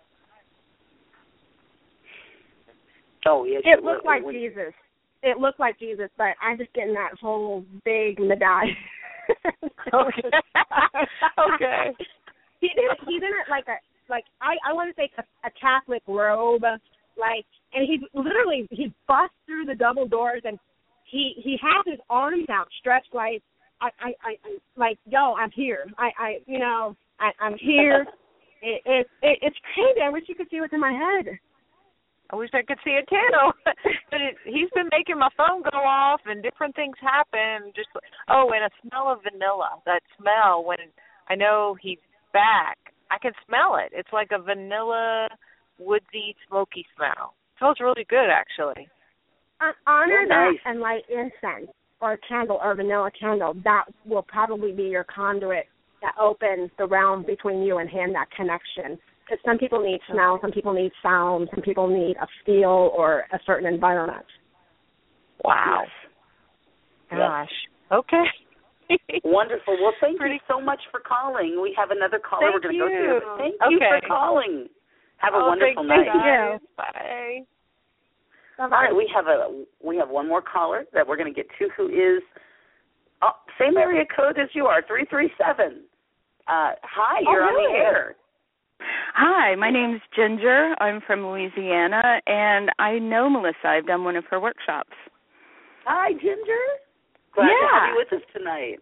Oh, yes. It looked when- like when- Jesus. It looked like Jesus, but I'm just getting that whole big medallion. Okay. Okay. He did. He's in it like a like I I want to say a, a Catholic robe, like, and he literally he busts through the double doors and he he has his arms out stretched like I I, I I like yo I'm here I I you know I I'm here. it, it it it's crazy. I wish you could see what's in my head. I wish I could see it too. But it, he's been making my phone go off and different things happen. Just oh, and a smell of vanilla. That smell when I know he's back, I can smell it. It's like a vanilla, woodsy, smoky smell. It smells really good, actually. Uh, honor Oh, that nice. and light incense or a candle or vanilla candle. That will probably be your conduit that opens the realm between you and him. That connection. Because some people need smell, some people need sound, some people need a feel or a certain environment. Wow. Yes. Gosh. Okay. Wonderful. Well, thank Pretty you so much for calling. We have another caller Thank we're going to go you. to. Thank you Okay. for calling. Have a Oh, wonderful thank night. you. Bye. Bye-bye. All right, we have a we have one more caller that we're going to get to, who is oh, same area code as you are, three three seven. Uh, hi, you're Oh, on the really? air. Hi, my name's Ginger. I'm from Louisiana, and I know Melissa. I've done one of her workshops. Hi, Ginger. Glad to Yeah. have you with us tonight.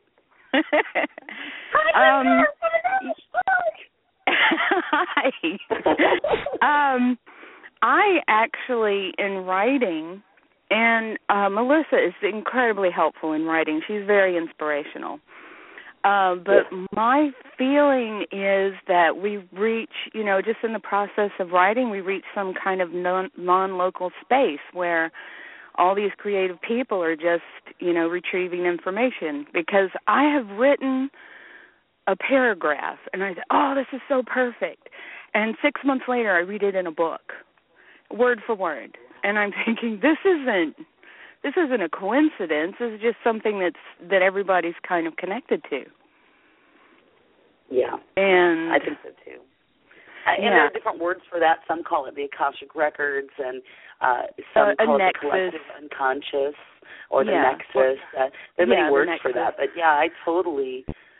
um, hi. um, I actually, in writing, and uh, Melissa is incredibly helpful in writing. She's very inspirational. Uh, but my feeling is that we reach, you know, just in the process of writing, we reach some kind of non, non-local space where all these creative people are just, you know, retrieving information. Because I have written a paragraph, and I said, oh, this is so perfect. And six months later, I read it in a book, word for word. And I'm thinking, this isn't, this isn't a coincidence. This is just something that's that everybody's kind of connected to. Yeah, And I think so too. Uh, and yeah. there are different words for that. Some call it the Akashic Records, and uh, some Uh, a call it nexus. the collective unconscious or the Yeah. nexus. Uh, there are Yeah, many the words for nexus. that. But, yeah, I totally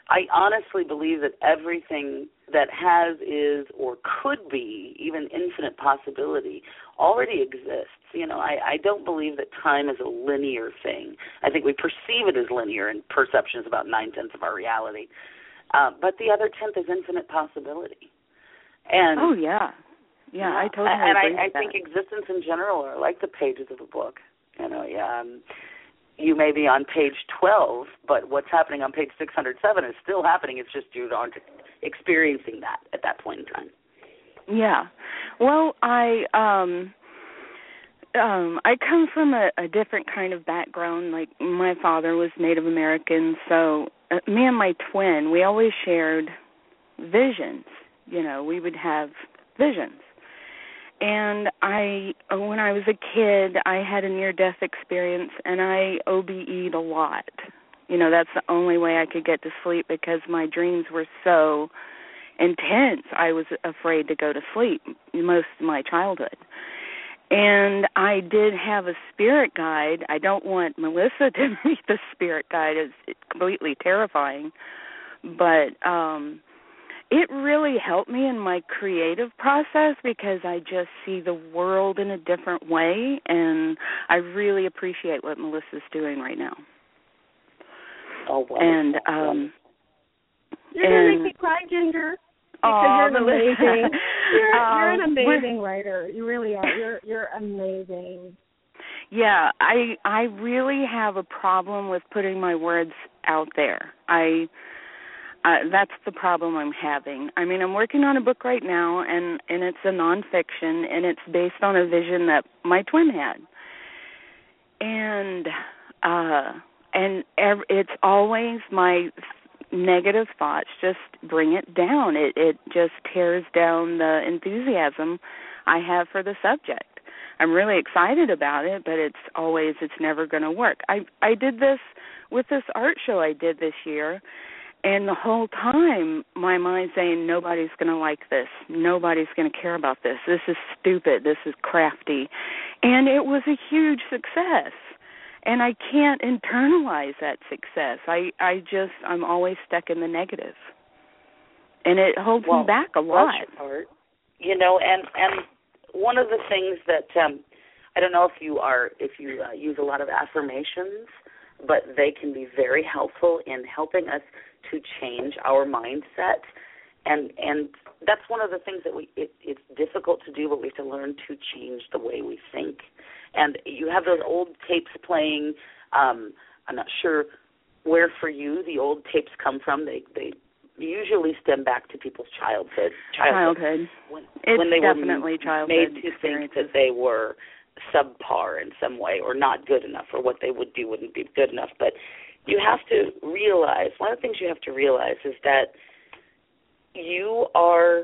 I honestly believe that everything that has, is, or could be, even infinite possibility, already exists. You know, I, I don't believe that time is a linear thing. I think we perceive it as linear, and perception is about nine-tenths of our reality. Uh, but the other tenth is infinite possibility. And oh, yeah. Yeah, I totally and agree I, with I that. think existence in general are like the pages of a book. You know, yeah, um, you may be on page twelve, but what's happening on page six hundred seven is still happening. It's just you aren't experiencing that at that point in time. Yeah. Well, I um um I come from a, a different kind of background. Like, my father was Native American, so uh, me and my twin, we always shared visions. You know, we would have visions. And I, when I was a kid, I had a near-death experience, and I O B E'd a lot. You know, that's the only way I could get to sleep because my dreams were so intense. I was afraid to go to sleep most of my childhood. And I did have a spirit guide. I don't want Melissa to meet the spirit guide. It's completely terrifying. But um it really helped me in my creative process because I just see the world in a different way, and I really appreciate what Melissa's doing right now. Oh, wonderful. And um, you're going to make me cry, Ginger. Because oh, you're amazing. You're, um, you're an amazing writer. You really are. You're you're amazing. Yeah, I I really have a problem with putting my words out there. I. Uh, that's the problem I'm having. I mean, I'm working on a book right now, and, and it's a nonfiction, and it's based on a vision that my twin had. And uh, and ev- it's always my negative thoughts just bring it down. It it just tears down the enthusiasm I have for the subject. I'm really excited about it, but it's always, it's never going to work. I I did this with this art show I did this year. And the whole time, my mind's saying, nobody's going to like this. Nobody's going to care about this. This is stupid. This is crafty. And it was a huge success. And I can't internalize that success. I, I just, I'm always stuck in the negative. And it holds well, me back a lot. Part, you know, and, and one of the things that, um, I don't know if you are, if you uh, use a lot of affirmations, but they can be very helpful in helping us to change our mindset, and and that's one of the things that we it, it's difficult to do, but we have to learn to change the way we think. And you have those old tapes playing. Um, I'm not sure where for you the old tapes come from. They they usually stem back to people's childhood. Childhood. childhood. When, it's when they definitely were childhood made to think that they were subpar in some way or not good enough, or what they would do wouldn't be good enough. But you have to realize, one of the things you have to realize is that you are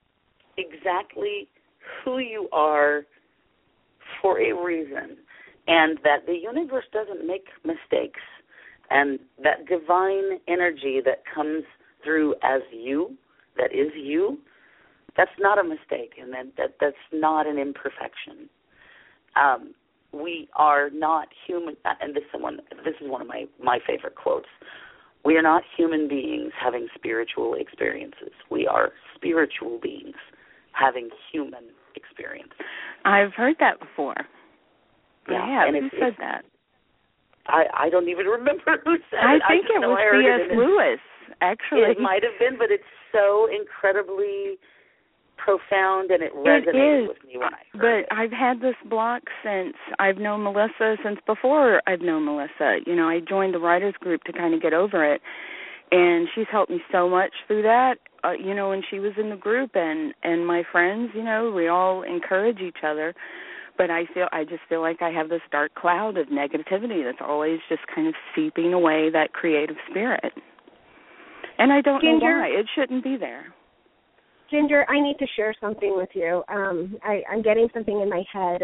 exactly who you are for a reason, and that the universe doesn't make mistakes, and that divine energy that comes through as you, that is you, that's not a mistake, and that, that that's not an imperfection. Um, we are not human, and this is one, this is one of my, my favorite quotes. We are not human beings having spiritual experiences. We are spiritual beings having human experiences. I've heard that before. Yeah, I have. and Who it's, said it's, that? I, I don't even remember who said I it. think I it was C S C S Lewis, actually. It might have been, but it's so incredibly profound, and it resonated it is, with me when I heard but it. I've had this block since I've known Melissa, since before I've known Melissa. You know, I joined the writers group to kind of get over it, and she's helped me so much through that. Uh, you know, when she was in the group, and and my friends, you know, we all encourage each other. But I feel, I just feel like I have this dark cloud of negativity that's always just kind of seeping away that creative spirit. And I don't Ginger, know why. It shouldn't be there. Ginger, I need to share something with you. Um, I, I'm getting something in my head.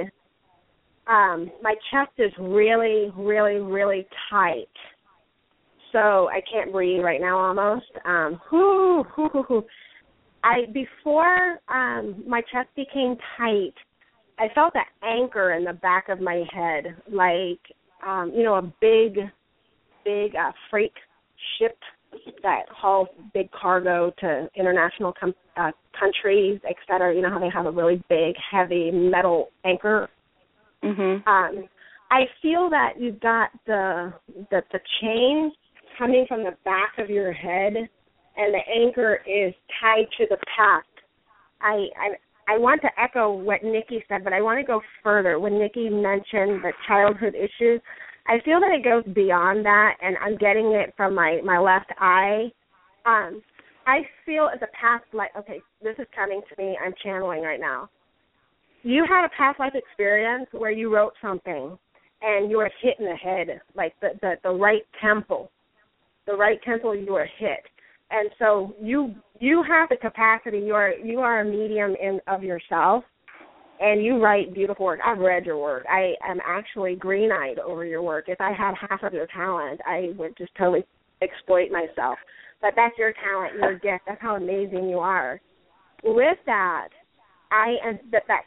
Um, my chest is really, really, really tight. So I can't breathe right now almost. Um, whoo, whoo, whoo, whoo. I, before um, my chest became tight, I felt that anchor in the back of my head, like, um, you know, a big, big uh, freight ship that hauls big cargo to international com- uh, countries, et cetera. You know how they have a really big, heavy metal anchor. Mhm. Um, I feel that you've got the the the chain coming from the back of your head, and the anchor is tied to the pack. I I, I want to echo what Nikki said, but I want to go further. When Nikki mentioned the childhood issues, I feel that it goes beyond that, and I'm getting it from my, my left eye. Um, I feel as a past life, okay, this is coming to me, I'm channeling right now. You had a past life experience where you wrote something, and you were hit in the head, like the, the, the right temple. The right temple, you were hit. And so you you have the capacity, you are, you are a medium in of yourself, and you write beautiful work. I've read your work. I am actually green-eyed over your work. If I had half of your talent, I would just totally exploit myself. But that's your talent, your gift. That's how amazing you are. With that, I am that that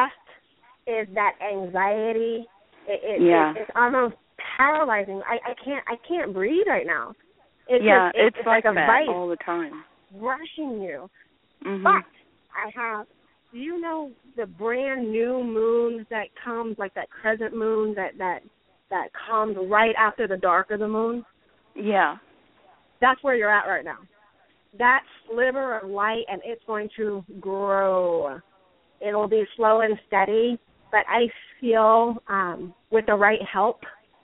chest is that anxiety. It, it, yeah. it, it's almost paralyzing. I, I can't I can't breathe right now. It's yeah, just, it, it's, it's like, like a that vice all the time. rushing you. Mm-hmm. But I have. Do you know the brand new moon that comes, like that crescent moon that, that that comes right after the dark of the moon? Yeah. That's where you're at right now. That sliver of light, and it's going to grow. It'll be slow and steady, but I feel um, with the right help,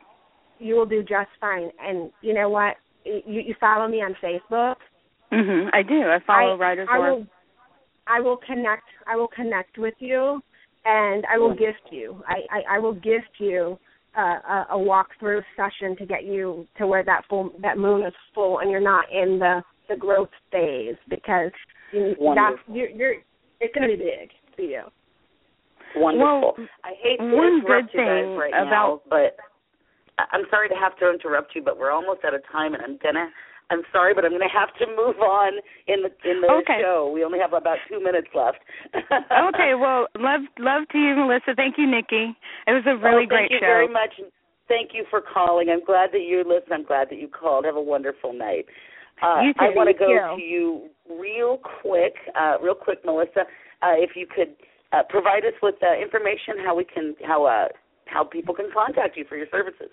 you will do just fine. And you know what? You, you follow me on Facebook? Mhm. I do. I follow I, Writer's I Work. will, I will connect. I will connect with you, and I will gift you. I, I, I will gift you uh, a, a walkthrough session to get you to where that full that moon is full, and you're not in the, the growth phase, because you, that's, you're, you're it's going to be big for you. Wonderful. Well, I hate to one interrupt good you guys thing right about now, but I'm sorry to have to interrupt you, but we're almost out of time, and I'm gonna. I'm sorry, but I'm going to have to move on in the in the okay. show. We only have about two minutes left. Okay, well, love love to you, Melissa. Thank you, Nikki. It was a really oh, great show. Thank you show. very much. Thank you for calling. I'm glad that you listened. I'm glad that you called. Have a wonderful night. Uh, you too. I want to go you. to you real quick, uh, real quick, Melissa. Uh, if you could uh, provide us with uh, information how we can how uh, how people can contact you for your services.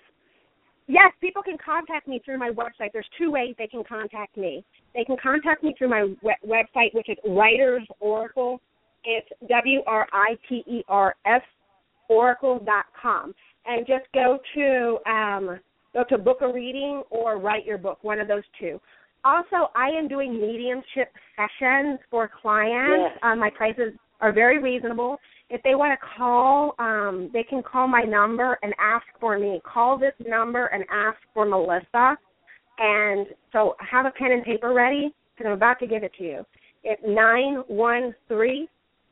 Yes, people can contact me through my website. There's two ways they can contact me. They can contact me through my we- website, which is Writers Oracle. It's W R I T E R S Oracle dot com. And just go to um, go to book a reading or write your book, one of those two. Also, I am doing mediumship sessions for clients. Yes. Uh, my prices are very reasonable. If they want to call, um, they can call my number and ask for me. Call this number and ask for Melissa. And so have a pen and paper ready, because I'm about to give it to you. It's nine one three,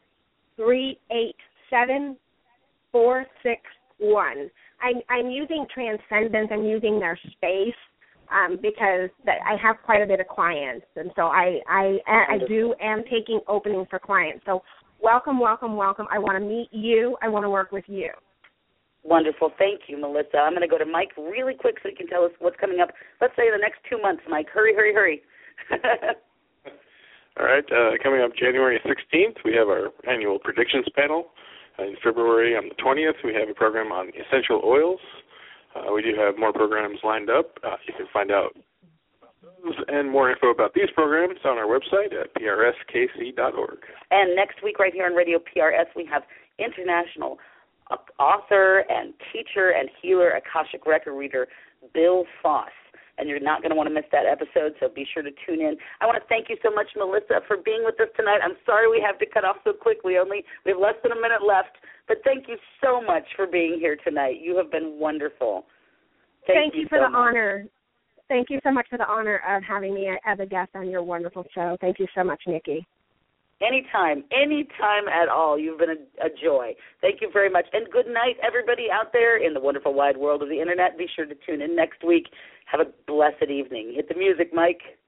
three eight seven, four six one. I'm, I'm using Transcendence. I'm using their space um, because that I have quite a bit of clients. And so I, I, I do am taking openings for clients. So welcome, welcome, welcome. I want to meet you. I want to work with you. Wonderful. Thank you, Melissa. I'm going to go to Mike really quick so he can tell us what's coming up. Let's say the next two months, Mike. Hurry, hurry, hurry. All right. Uh, coming up January sixteenth, we have our annual predictions panel. In February, on the twentieth, we have a program on essential oils. Uh, we do have more programs lined up. Uh, you can find out those and more info about these programs on our website at P R S K C dot org. And next week right here on Radio P R S, we have international author and teacher and healer, Akashic record reader, Bill Foss. And you're not going to want to miss that episode, so be sure to tune in. I want to thank you so much, Melissa, for being with us tonight. I'm sorry we have to cut off so quickly. Only we have less than a minute left. But thank you so much for being here tonight. You have been wonderful. Thank, thank you, you for so the much. honor. Thank you so much for the honor of having me as a guest on your wonderful show. Thank you so much, Nikki. Anytime, anytime at all. You've been a, a joy. Thank you very much. And good night, everybody out there in the wonderful wide world of the Internet. Be sure to tune in next week. Have a blessed evening. Hit the music, Mike.